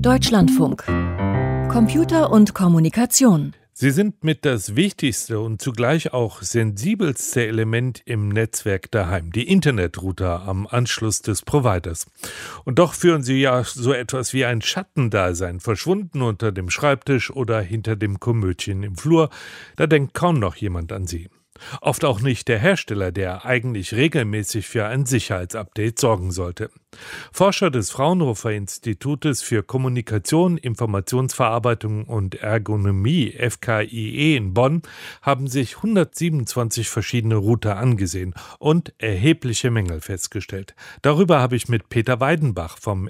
Deutschlandfunk. Computer und Kommunikation. Sie sind mit das wichtigste und zugleich auch sensibelste Element im Netzwerk daheim, die Internetrouter am Anschluss des Providers. Und doch führen sie ja so etwas wie ein Schattendasein, verschwunden unter dem Schreibtisch oder hinter dem Komödchen im Flur. Da denkt kaum noch jemand an sie. Oft auch nicht der Hersteller, der eigentlich regelmäßig für ein Sicherheitsupdate sorgen sollte. Forscher des Fraunhofer Institutes für Kommunikation, Informationsverarbeitung und Ergonomie (FKIE) in Bonn haben sich 127 verschiedene Router angesehen und erhebliche Mängel festgestellt. Darüber habe ich mit Peter Weidenbach vom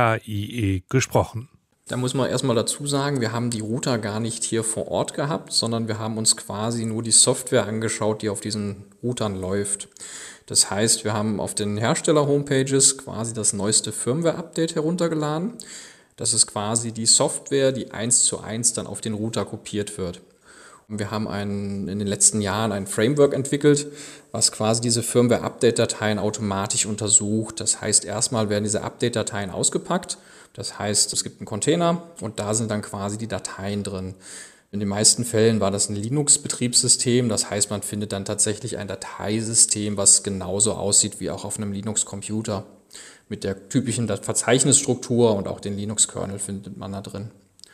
FKIE gesprochen. Da muss man erstmal dazu sagen, wir haben die Router gar nicht hier vor Ort gehabt, sondern wir haben uns quasi nur die Software angeschaut, die auf diesen Routern läuft. Das heißt, wir haben auf den Hersteller-Homepages quasi das neueste Firmware-Update heruntergeladen. Das ist quasi die Software, die 1:1 dann auf den Router kopiert wird. Und wir haben in den letzten Jahren ein Framework entwickelt, was quasi diese Firmware-Update-Dateien automatisch untersucht. Das heißt, erstmal werden diese Update-Dateien ausgepackt. Das heißt, es gibt einen Container und da sind dann quasi die Dateien drin. In den meisten Fällen war das ein Linux-Betriebssystem. Das heißt, man findet dann tatsächlich ein Dateisystem, was genauso aussieht wie auch auf einem Linux-Computer. Mit der typischen Verzeichnisstruktur und auch den Linux-Kernel findet man da drin.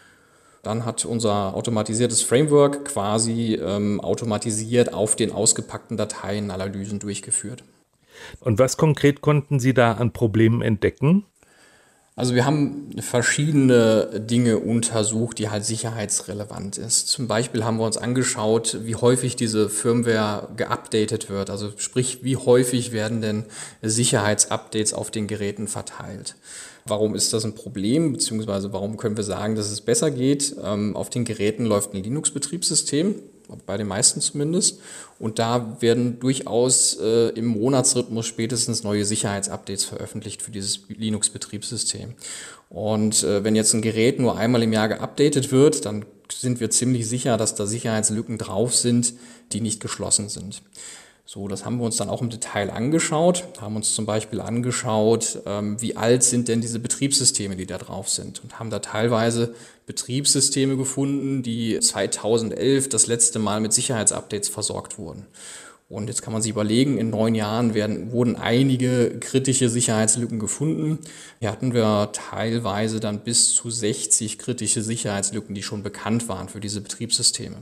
Dann hat unser automatisiertes Framework quasi automatisiert auf den ausgepackten Dateien Analysen durchgeführt. Und was konkret konnten Sie da an Problemen entdecken? Also wir haben verschiedene Dinge untersucht, die halt sicherheitsrelevant ist. Zum Beispiel haben wir uns angeschaut, wie häufig diese Firmware geupdatet wird. Also sprich, wie häufig werden denn Sicherheitsupdates auf den Geräten verteilt. Warum ist das ein Problem, beziehungsweise warum können wir sagen, dass es besser geht? Auf den Geräten läuft ein Linux-Betriebssystem, bei den meisten zumindest. Und da werden durchaus im Monatsrhythmus spätestens neue Sicherheitsupdates veröffentlicht für dieses Linux-Betriebssystem. Und wenn jetzt ein Gerät nur einmal im Jahr geupdatet wird, dann sind wir ziemlich sicher, dass da Sicherheitslücken drauf sind, die nicht geschlossen sind. So, das haben wir uns dann auch im Detail angeschaut, haben uns zum Beispiel angeschaut, wie alt sind denn diese Betriebssysteme, die da drauf sind, und haben da teilweise Betriebssysteme gefunden, die 2011 das letzte Mal mit Sicherheitsupdates versorgt wurden. Und jetzt kann man sich überlegen, in 9 Jahren wurden einige kritische Sicherheitslücken gefunden. Hier hatten wir teilweise dann bis zu 60 kritische Sicherheitslücken, die schon bekannt waren für diese Betriebssysteme.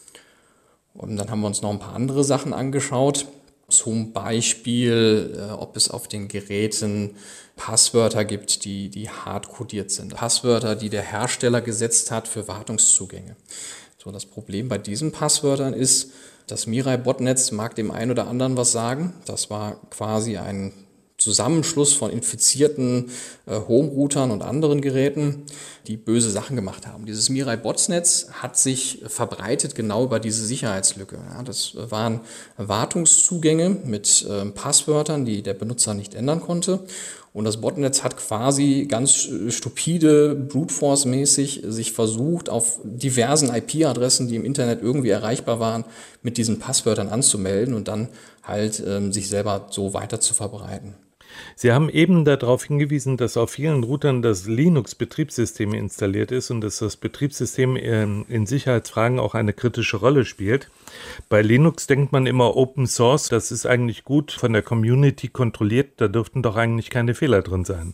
Und dann haben wir uns noch ein paar andere Sachen angeschaut, zum Beispiel, ob es auf den Geräten Passwörter gibt, die hardcodiert sind. Passwörter, die der Hersteller gesetzt hat für Wartungszugänge. So, das Problem bei diesen Passwörtern ist, das Mirai-Botnetz mag dem einen oder anderen was sagen. Das war quasi ein Zusammenschluss von infizierten Home-Routern und anderen Geräten, die böse Sachen gemacht haben. Dieses Mirai-Botnetz hat sich verbreitet genau über diese Sicherheitslücke. Ja, das waren Wartungszugänge mit Passwörtern, die der Benutzer nicht ändern konnte. Und das Botnetz hat quasi ganz stupide, Brute Force-mäßig sich versucht, auf diversen IP-Adressen, die im Internet irgendwie erreichbar waren, mit diesen Passwörtern anzumelden und dann halt sich selber so weiter zu verbreiten. Sie haben eben darauf hingewiesen, dass auf vielen Routern das Linux-Betriebssystem installiert ist und dass das Betriebssystem in Sicherheitsfragen auch eine kritische Rolle spielt. Bei Linux denkt man immer Open Source, das ist eigentlich gut von der Community kontrolliert, da dürften doch eigentlich keine Fehler drin sein.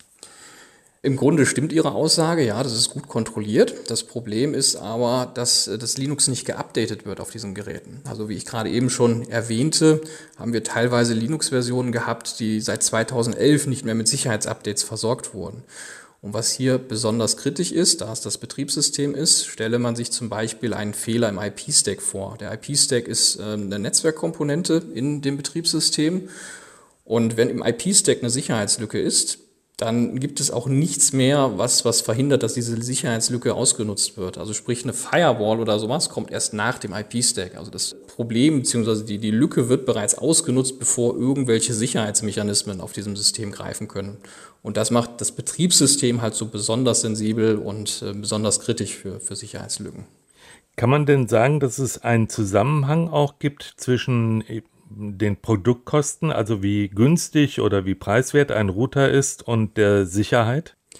Im Grunde stimmt Ihre Aussage, ja, das ist gut kontrolliert. Das Problem ist aber, dass das Linux nicht geupdatet wird auf diesen Geräten. Also wie ich gerade eben schon erwähnte, haben wir teilweise Linux-Versionen gehabt, die seit 2011 nicht mehr mit Sicherheitsupdates versorgt wurden. Und was hier besonders kritisch ist, da es das Betriebssystem ist, stelle man sich zum Beispiel einen Fehler im IP-Stack vor. Der IP-Stack ist eine Netzwerkkomponente in dem Betriebssystem. Und wenn im IP-Stack eine Sicherheitslücke ist, dann gibt es auch nichts mehr, was verhindert, dass diese Sicherheitslücke ausgenutzt wird. Also sprich, eine Firewall oder sowas kommt erst nach dem IP-Stack. Also das Problem bzw. die Lücke wird bereits ausgenutzt, bevor irgendwelche Sicherheitsmechanismen auf diesem System greifen können. Und das macht das Betriebssystem halt so besonders sensibel und besonders kritisch für Sicherheitslücken. Kann man denn sagen, dass es einen Zusammenhang auch gibt zwischen den Produktkosten, also wie günstig oder wie preiswert ein Router ist, und der Sicherheit?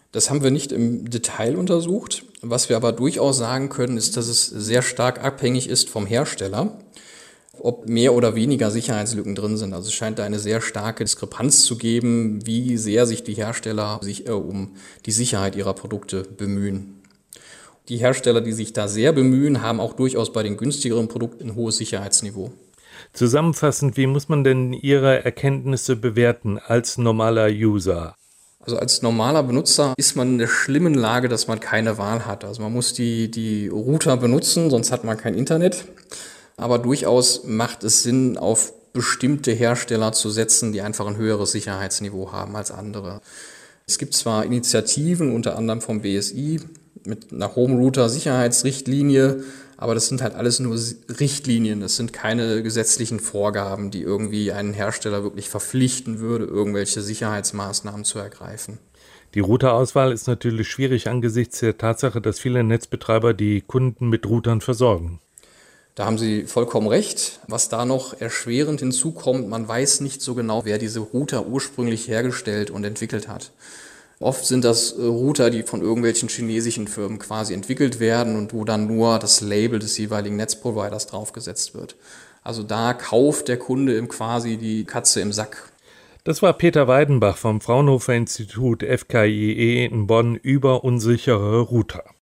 Das haben wir nicht im Detail untersucht. Was wir aber durchaus sagen können, ist, dass es sehr stark abhängig ist vom Hersteller, ob mehr oder weniger Sicherheitslücken drin sind. Also es scheint da eine sehr starke Diskrepanz zu geben, wie sehr sich die Hersteller um die Sicherheit ihrer Produkte bemühen. Die Hersteller, die sich da sehr bemühen, haben auch durchaus bei den günstigeren Produkten ein hohes Sicherheitsniveau. Zusammenfassend, wie muss man denn Ihre Erkenntnisse bewerten als normaler User? Also als normaler Benutzer ist man in der schlimmen Lage, dass man keine Wahl hat. Also man muss die Router benutzen, sonst hat man kein Internet. Aber durchaus macht es Sinn, auf bestimmte Hersteller zu setzen, die einfach ein höheres Sicherheitsniveau haben als andere. Es gibt zwar Initiativen, unter anderem vom BSI, mit einer Home-Router-Sicherheitsrichtlinie, aber das sind halt alles nur Richtlinien, das sind keine gesetzlichen Vorgaben, die irgendwie einen Hersteller wirklich verpflichten würde, irgendwelche Sicherheitsmaßnahmen zu ergreifen. Die Routerauswahl ist natürlich schwierig angesichts der Tatsache, dass viele Netzbetreiber die Kunden mit Routern versorgen. Da haben Sie vollkommen recht. Was da noch erschwerend hinzukommt, man weiß nicht so genau, wer diese Router ursprünglich hergestellt und entwickelt hat. Oft sind das Router, die von irgendwelchen chinesischen Firmen quasi entwickelt werden und wo dann nur das Label des jeweiligen Netzproviders draufgesetzt wird. Also da kauft der Kunde quasi die Katze im Sack. Das war Peter Weidenbach vom Fraunhofer Institut FKIE in Bonn über unsichere Router.